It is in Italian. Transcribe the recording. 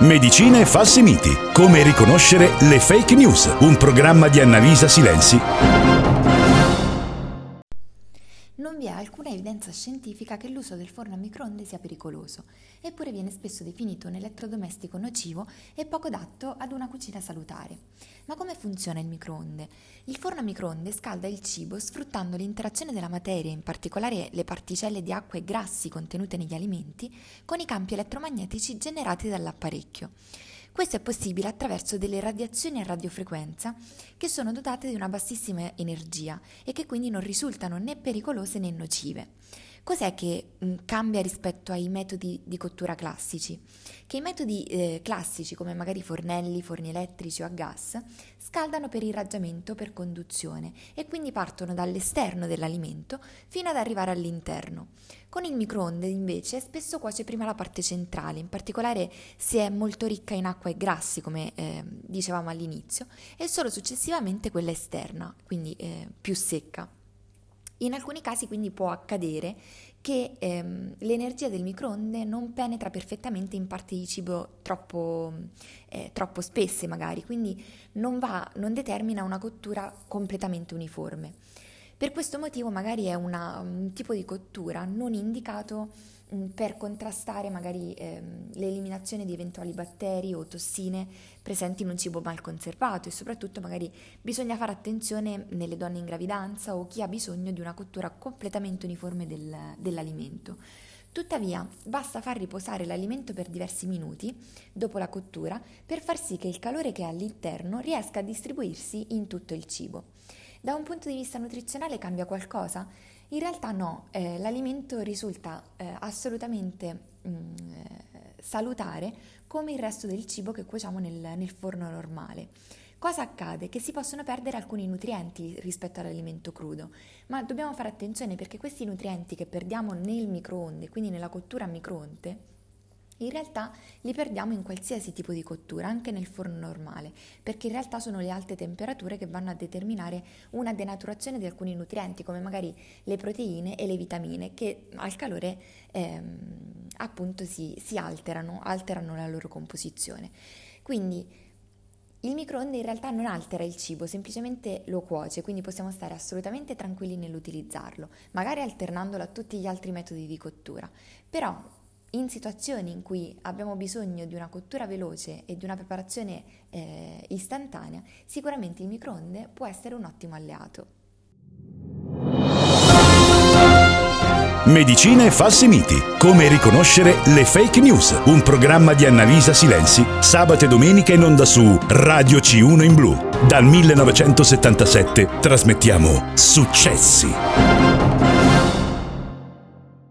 Medicina e falsi miti. Come riconoscere le fake news. Un programma di Annalisa Silenzi. Non vi è alcuna evidenza scientifica che l'uso del forno a microonde sia pericoloso, eppure viene spesso definito un elettrodomestico nocivo e poco adatto ad una cucina salutare. Ma come funziona il microonde? Il forno a microonde scalda il cibo sfruttando l'interazione della materia, in particolare le particelle di acqua e grassi contenute negli alimenti, con i campi elettromagnetici generati dall'apparecchio. Questo è possibile attraverso delle radiazioni a radiofrequenza che sono dotate di una bassissima energia e che quindi non risultano né pericolose né nocive. Cos'è che cambia rispetto ai metodi di cottura classici? Che i metodi classici, come magari fornelli, forni elettrici o a gas, scaldano per irraggiamento per conduzione e quindi partono dall'esterno dell'alimento fino ad arrivare all'interno. Con il microonde invece spesso cuoce prima la parte centrale, in particolare se è molto ricca in acqua e grassi, come dicevamo all'inizio, e solo successivamente quella esterna, quindi più secca. In alcuni casi quindi può accadere che l'energia del microonde non penetra perfettamente in parti di cibo troppo spesse magari, quindi non determina una cottura completamente uniforme. Per questo motivo magari è un tipo di cottura non indicato per contrastare magari l'eliminazione di eventuali batteri o tossine presenti in un cibo mal conservato, e soprattutto magari bisogna fare attenzione nelle donne in gravidanza o chi ha bisogno di una cottura completamente uniforme dell'alimento. Tuttavia, basta far riposare l'alimento per diversi minuti dopo la cottura per far sì che il calore che è all'interno riesca a distribuirsi in tutto il cibo. Da un punto di vista nutrizionale cambia qualcosa? In realtà no, l'alimento risulta assolutamente salutare come il resto del cibo che cuociamo nel forno normale. Cosa accade? Che si possono perdere alcuni nutrienti rispetto all'alimento crudo, ma dobbiamo fare attenzione perché questi nutrienti che perdiamo nel microonde, quindi nella cottura a microonde, in realtà li perdiamo in qualsiasi tipo di cottura, anche nel forno normale, perché in realtà sono le alte temperature che vanno a determinare una denaturazione di alcuni nutrienti, come magari le proteine e le vitamine, che al calore appunto si alterano la loro composizione. Quindi il microonde in realtà non altera il cibo, semplicemente lo cuoce, quindi possiamo stare assolutamente tranquilli nell'utilizzarlo, magari alternandolo a tutti gli altri metodi di cottura, però in situazioni in cui abbiamo bisogno di una cottura veloce e di una preparazione istantanea, sicuramente il microonde può essere un ottimo alleato. Medicina e falsi miti. Come riconoscere le fake news. Un programma di Annalisa Silenzi, sabato e domenica in onda su Radio C1 in blu. Dal 1977 trasmettiamo Successi.